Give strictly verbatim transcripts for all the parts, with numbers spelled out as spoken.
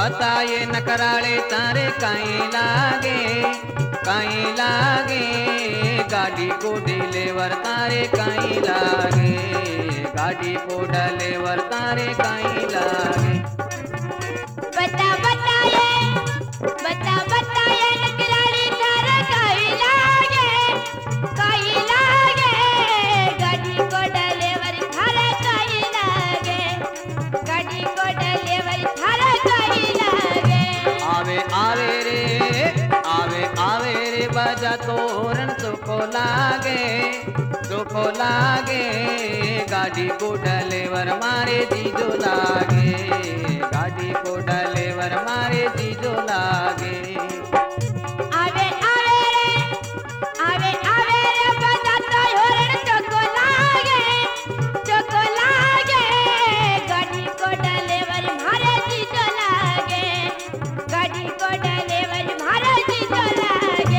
बताए नकराले तारे काई लागे काई लागे गाड़ी को डिलीवर तारे काई लागे गाड़ी को डिलीवर तारे काई लागे बता बताए बता बताए नकराले तारे काई लागे काई लागे गाड़ी को डिलीवर थारे काई लागे गाड़ी को डिलीवर थारे काई लागे आवे आवे रे आवे आवे रे बजा तोरण चोको लागे चोको लागे गाड़ी को डिलीवर मारे जीजो लागे गाड़ी को डिलीवर मारे जीजो लागे आवे आवे रे आवे आवे रे बजा तोरण चोको लागे चोको लागे गाड़ी को डिलीवर मारे जीजो लागे गाड़ी को डिलीवर मारे जीजो लागे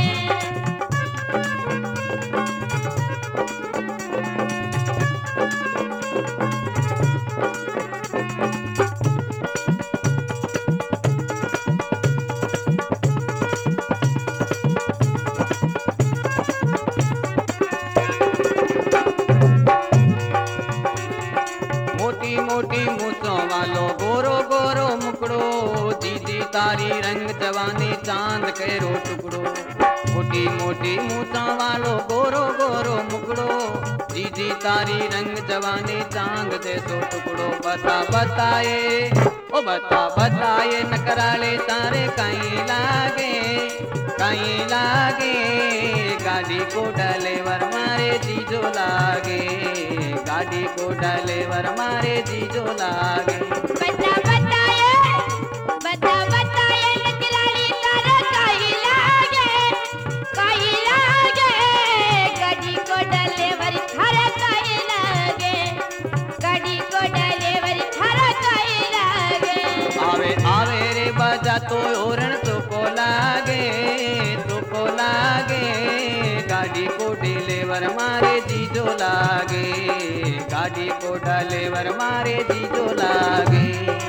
मोटी मोटी मूछों वालो गोरो गोरो मुकड़ो दीदी तारी रंग जवानी चांद केरो टुकड़ो मोटी मोटी मूछों वालो गोरो गोरो मुकड़ो दीदी तारी रंग जवानी चांद जैसो टुकड़ो बता बताए ओ बता बताए नकराले तारे काई लागे काई लागे गाड़ी को डिलीवर मारे जीजो लागे गाड़ी को डिलीवर मारे जीजो लागे बता बताए बता बताए नकराले तारे काई लागे काई लागे गाड़ी को डिलीवर थारे काई लागे गाड़ी को डिलीवर थारे काई लागे आवे आवे रे बजा तो ओरण चोको लागे चोको लागे गाड़ी को डिलीवर मारे जीजो लागे गाड़ी को डिलीवर मारे जीजो लागे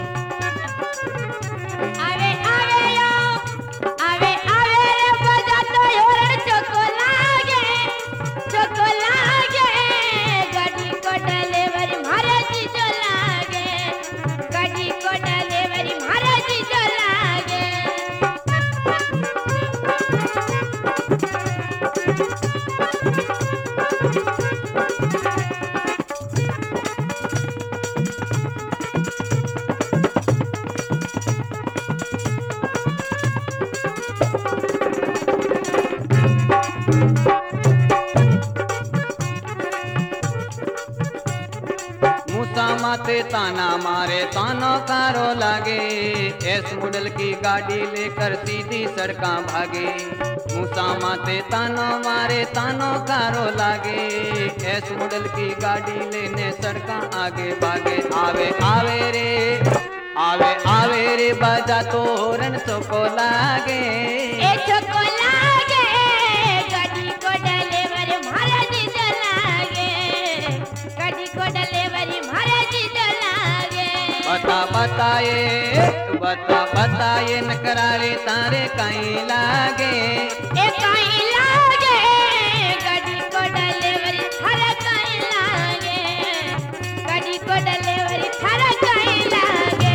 आवे आवे यो आवे आवे रे बजा तोरण चोको लागे चोको लागे गाड़ी को डिलीवर मारे जीजो लागे गाड़ी को डिलीवर मारे जीजो लागे मूसा माथे ताना मारे तानो कारो लागे एस मॉडल की गाड़ी लेकर सीधी सड़का भागे मूसा माथे तानो मारे तानो कारो लागे एस मॉडल की गाड़ी लेने सड़का आगे भागे आवे आवे रे आवे आवे रे बजा तोरण चोको लागे ए चोको लागे गाड़ी को डिलीवर मारे जीजो लागे गाड़ी को डिलीवर मारे जीजो लागे बता बताए बता बताए नकराले तारे काई लागे ए काई लागे गाड़ी को डिलीवर थारे काई लागे गाड़ी को डिलीवर थारे काई लागे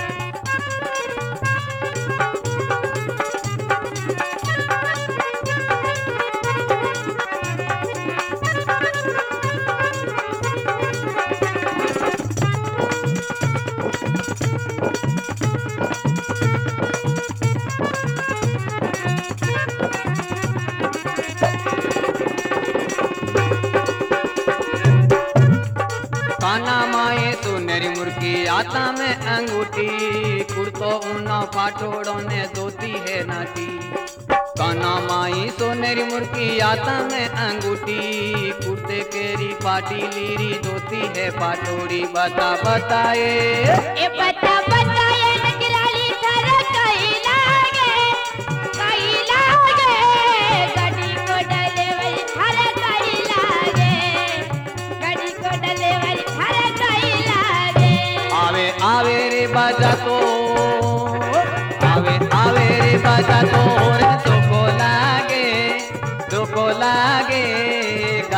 काना माए सोनेरी मुर्गी आता में अंगूठी कुर्तो ऊना फाटोड़ो ने धोती है नाटी काना माई सोनेरी मुर्गी आता में अंगूठी कुर्ते केरी पाटी लीरी धोती है पाटोड़ी बता बताए ए बता बताए नकराली थारे काई लागे काई लागे गाड़ी को डिलीवर थारे काई लागे गाड़ी को डिलीवर थारे काई लागे आवे आवे रे बजा तो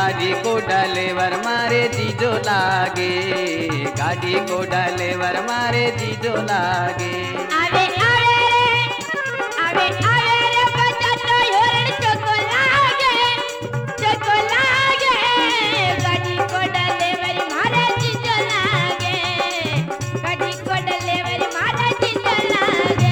गाड़ी को डलेवर मारे जीजो लागे, गाड़ी को डलेवर मारे जीजो लागे। आवे आवे रे आवे आवे रे बजातो हॉर्न चोको लागे चोको लागे गाड़ी को डलेवर मारे जीजो लागे गाड़ी को डलेवर मारे जीजो लागे।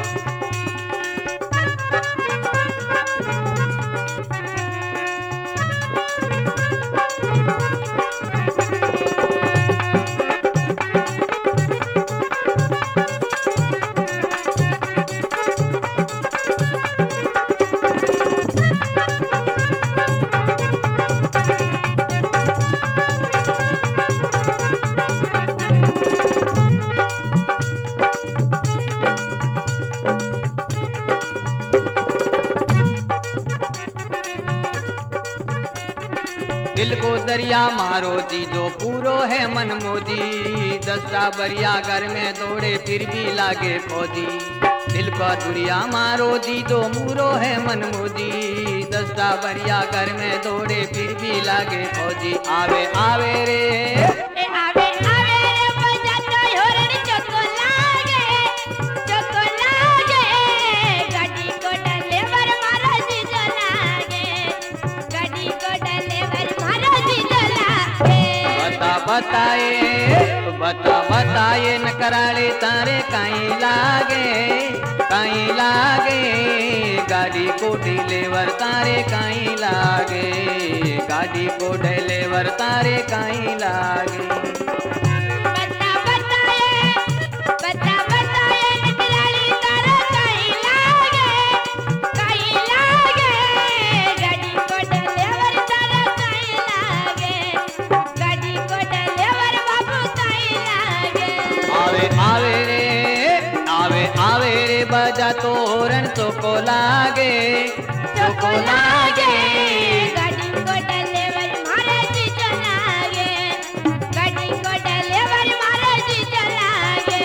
दिल को दरिया मारो जीजो पूरो है मन मोदी, दस्ता बरिया घर में दौड़े फिर भी लागे फौजी। दिल को दुरिया मारो जीजो मूरो है मन मोदी, दस्ता बरिया घर में दौड़े फिर भी लागे फौजी। आवे आवे रे ए आवे आवे रे बजातो हॉर्न चोको लागे चोको लागे गाड़ी को डलेवर मारो जीजो लागे गाड़ी को डलेवर मारो जीजो लागे। बता बताए बता बताए न कराले तारे काई लागे काई लागे, गाड़ी को डिलीवर तारे काई लागे, गाड़ी को डिलीवर तारे काई लागे। बता बताए बता बताए निकलाली तारा काई लागे काई लागे गाड़ी को डलेवर तारा काई लागे गाड़ी को डलेवर बाबू काई लागे। आवे आवे रे आवे आवे रे बजा तोरण चोको लागे चोको लागे। गाड़ी को डलेवर मारे जीजो लागे गाड़ी को डलेवर मारे जीजो लागे।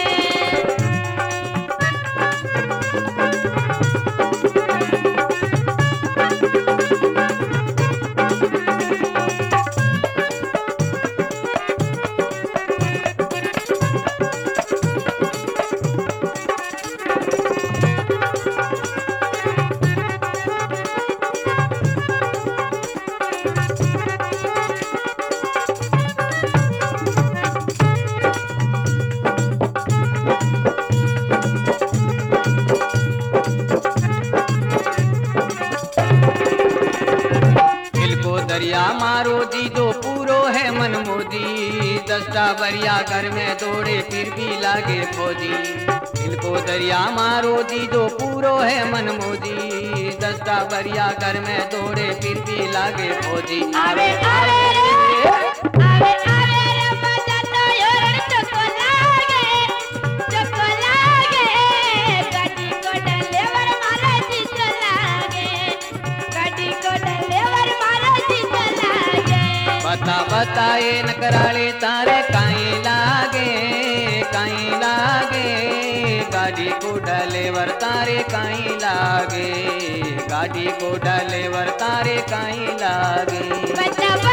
दिल को दरिया मारो जीजो पूरो है मन मोदी, दस्ता बरिया घर में दौड़े फिर भी लागे फौजी। दिल को दरिया मारो जीजो पूरो है मन मोदी, दस्ता बरिया घर में दौड़े फिर भी लागे फौजी। आवे आवे रे आवे आवे रे बजातो हॉर्न चोको लागे चोको लागे गाड़ी को डलेवर मारे जीजो लागे गाड़ी को डलेवर मारे जीजो लागे। बता बताए न कराले तारे काई लागे काई लागे, गाड़ी को डलेवर तारे काई लागे, गाड़ी को डलेवर तारे काई लागे। बता